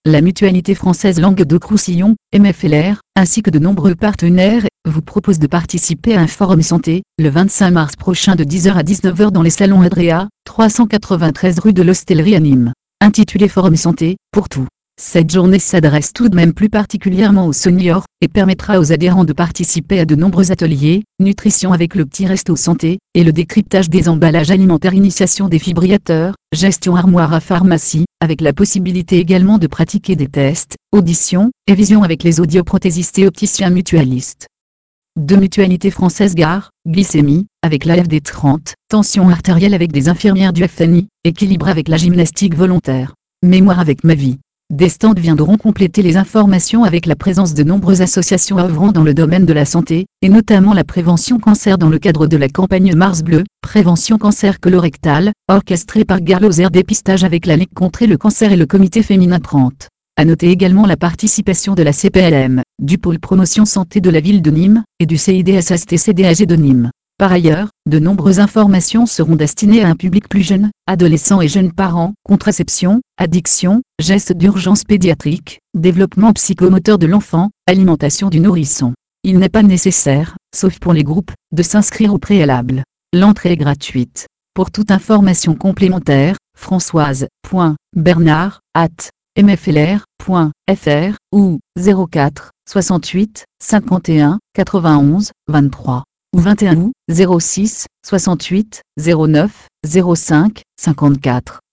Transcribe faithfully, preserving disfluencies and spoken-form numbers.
la Mutualité française Languedoc-Roussillon, M F L R, ainsi que de nombreux partenaires, vous proposent de participer à un forum santé, le vingt-cinq mars prochain de dix heures à dix-neuf heures dans les salons Adria, trois cent quatre-vingt-treize rue de l'Hostellerie à Nîmes. Intitulé Forum santé, pour tout. Cette journée s'adresse tout de même plus particulièrement aux seniors, et permettra aux adhérents de participer à de nombreux ateliers, nutrition avec le petit resto santé, et le décryptage des emballages alimentaires, initiation des fibrillateurs, gestion armoire à pharmacie, avec la possibilité également de pratiquer des tests, audition, et vision avec les audioprothésistes et opticiens mutualistes. De Mutualité française Gare, glycémie, avec l'A F D trente, tension artérielle avec des infirmières du F N I, équilibre avec la gymnastique volontaire, mémoire avec ma vie. Des stands viendront compléter les informations avec la présence de nombreuses associations œuvrant dans le domaine de la santé, et notamment la prévention cancer dans le cadre de la campagne Mars Bleu, prévention cancer colorectal, orchestrée par Garloser, dépistage avec la Ligue contre le cancer et le comité féminin trente. À noter également la participation de la C P L M, du pôle promotion santé de la ville de Nîmes, et du C I D S S T C D A G de Nîmes. Par ailleurs, de nombreuses informations seront destinées à un public plus jeune, adolescents et jeunes parents, contraception, addiction, gestes d'urgence pédiatrique, développement psychomoteur de l'enfant, alimentation du nourrisson. Il n'est pas nécessaire, sauf pour les groupes, de s'inscrire au préalable. L'entrée est gratuite. Pour toute information complémentaire, françoise point bernard arobase m f l r point f r ou zéro quatre soixante-huit cinquante et un quatre-vingt-onze vingt-trois. Ou vingt et un août, zéro six soixante-huit zéro neuf zéro cinq cinquante-quatre.